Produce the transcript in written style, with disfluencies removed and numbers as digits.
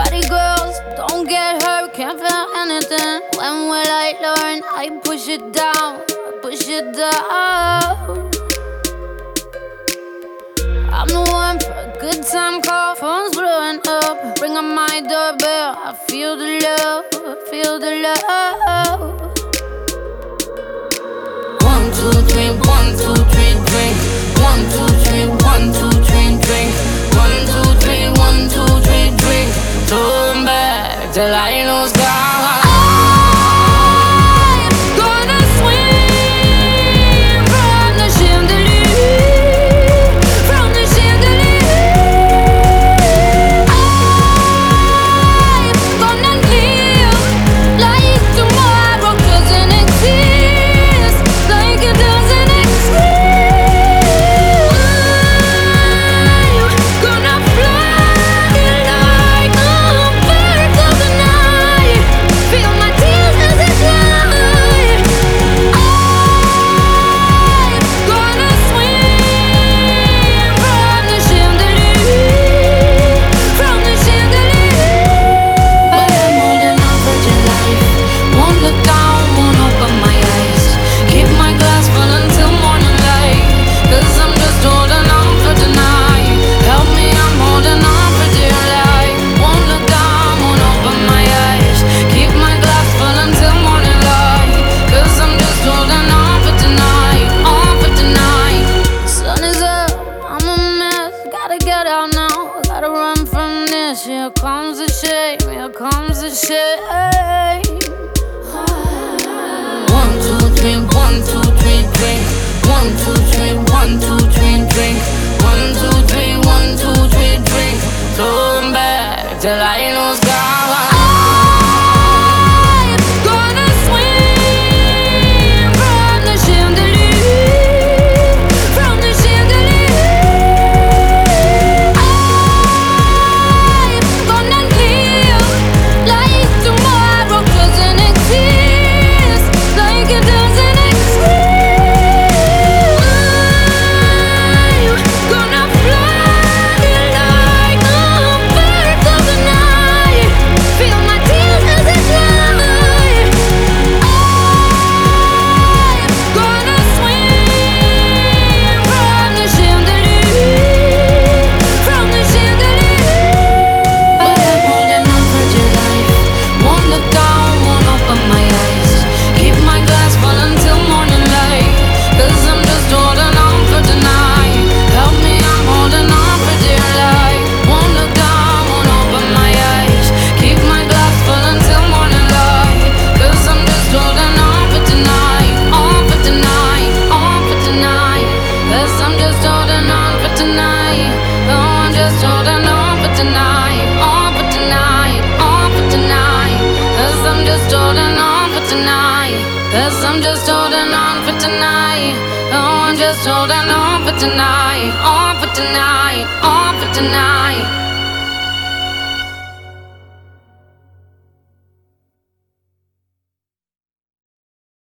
Body girls, don't get hurt, can't feel anything. When will I learn? I push it down, push it down. I'm the one for a good time call, phone's blowing up. Ring on my doorbell, I feel the love, I feel the love. 1, 2, 3, 1, 2, 3, drink. 1, 2, 3, 1, 2, 3, drink. 1, 2, 3, 1, 2, 3, drink. Turn back till I lose God. Here comes the shame, here comes the shame. 1, 2, 3, 1, 2, 3, drink. 1, 2, 3, 1, 2, 3, drink. 1, 2, 3, 1, 2, 3, drink. Turn back till I lose God. Cause I'm just holding on for tonight. Oh, I'm just holding on for tonight. On for tonight. On for tonight.